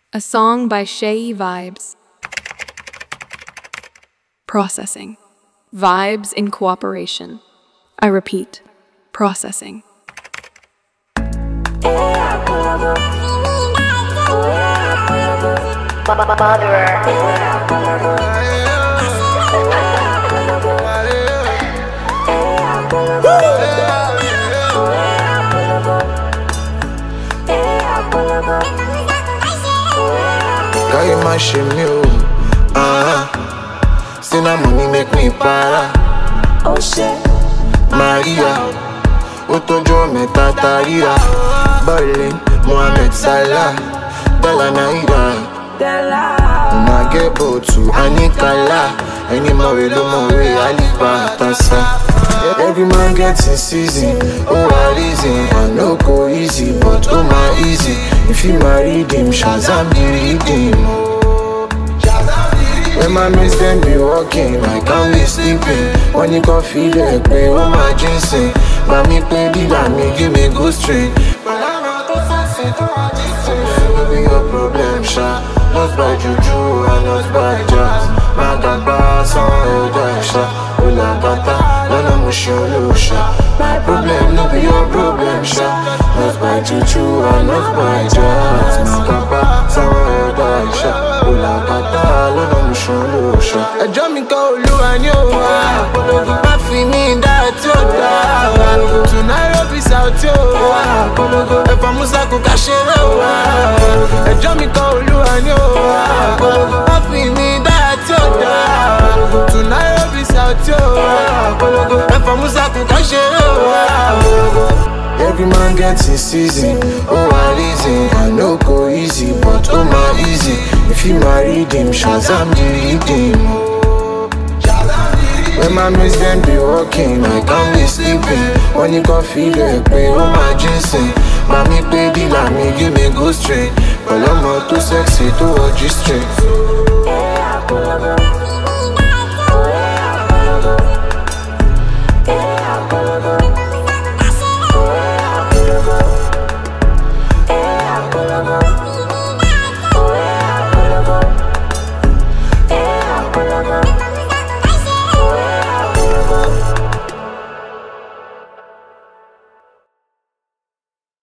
A song by Shay Vibes. Processing. Vibes in cooperation. I repeat, processing. Girl, you my shame me, Still na money make me para. Oh shit, Maria, Otojo meta tarira. Berlin, Mohamed Salah, Della Naira. Nage to Anikala. Any more we Alipa Tasa. Every man gets his season. Oh, I reason. I no go easy, but oh my easy. If you married him, Shazam the redeem. When my mates them be walking, I can't be sleeping. When you can feel it, pay all my ginseng. Mommy play the line, me give me good string. But I'm not the fancy, don't want this thing. Will be your problem, Sha. Not by juju and not by jazz. Magaba, son, elder, Sha. Ula gata, nana musholo, Sha. My problem, no be your problem, Sha. Not by juju and not by jazz. Magaba, son, elder, Sha. Ula gata, nana musholo, Sha. Ẹjọ́ mi kọ́ Olúwa ni ó wà. Má fi mí dá tí ó dá. To Nairobi South ó wà. Ẹ̀fọ́ Musa kò ká ṣeré wà. Ẹjọ́ mi kọ́ Olúwa ni ó wà. Má fi mí dá tí ó dá. To Nairobi South ó wà. Ẹ̀fọ́ Musa kò ká ṣeré wà. Every man gets his season. Oh, I reason. I no go easy, but oh my easy. If you married him, Shazam the redeem. When my mates them be walking, I can't be sleeping. When you can feel it, pay all my ginseng. Mommy play the line, me give me good string. But I'm not too sexy to watch you straight.